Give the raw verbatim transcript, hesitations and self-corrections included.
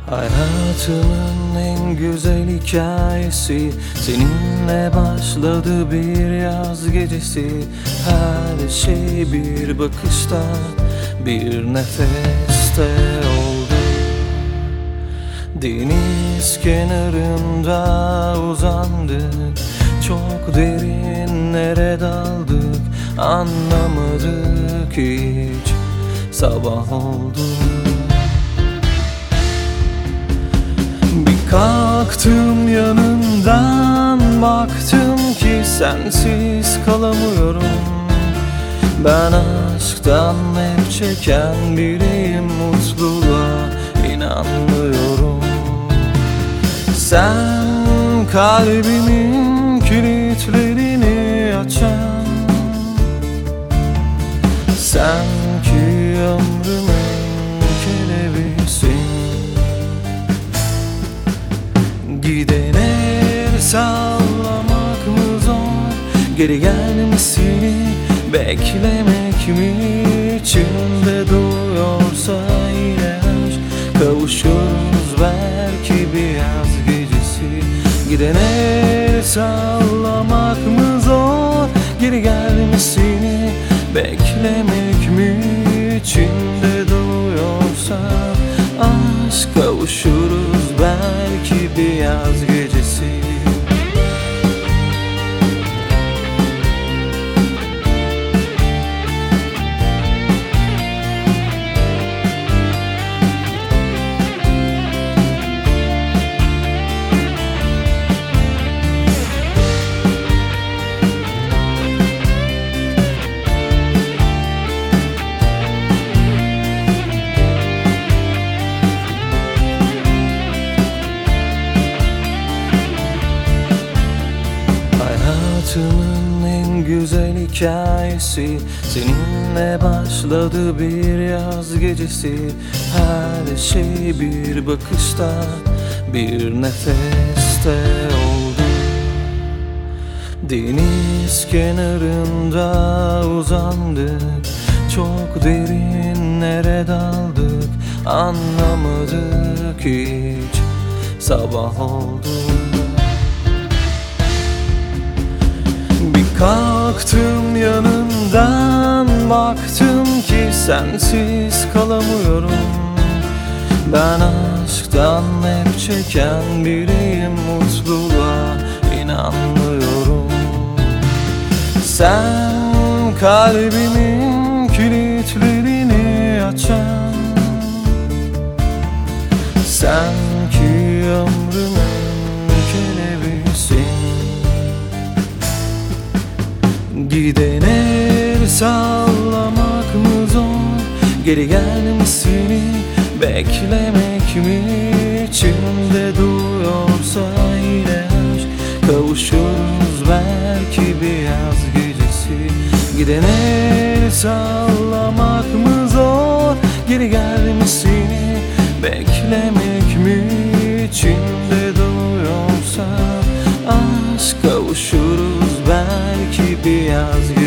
Hayatımın en güzel hikayesi seninle başladı bir yaz gecesi. Her şey bir bakışta, bir nefeste oldu. Deniz kenarında uzandık, çok derinlere daldık, anlamadık hiç. Sabah oldu. Bir kalktım yanından, baktım ki sensiz kalamıyorum. Ben aşktan hep çeken biriyim, mutluluğa inanmıyorum. Sen kalbimin kilitlerini açan, sen ki ömrümün kelebeğisin. Gidene sallamak mı zor, geri gelmesini beklemek mi? İçimde duyuyorsa yine aşk, kavuşuruz belki bir yaz gecesi. Gidene sallamak mı zor, geri gelmesini beklemek mi? İçimde duyuyorsa aşk, kavuşuruz belki bir yaz gecesi. Hayatımın en güzel hikayesi seninle başladı bir yaz gecesi. Her şey bir bakışta, bir nefeste oldu. Deniz kenarında uzandık, çok derinlere daldık, anlamadık hiç. Sabah oldu. Kalktım yanından, baktım ki sensiz kalamıyorum. Ben aşktan hep çeken biriyim, mutluluğa inanmıyorum. Sen kalbimin kilitlerini açan, sen ki ömrümün kelebeğisin. Gidene sallamak mı zor, geri gelmesini beklemek mi? İçimde duyuyorsa yine aşk, kavuşuruz belki bir yaz gecesi. Gidene sallamak mı zor, geri gelmesini beklemek mi? İçimde duyuyorsa aşk, kavuşuruz belki bir yaz gecesi.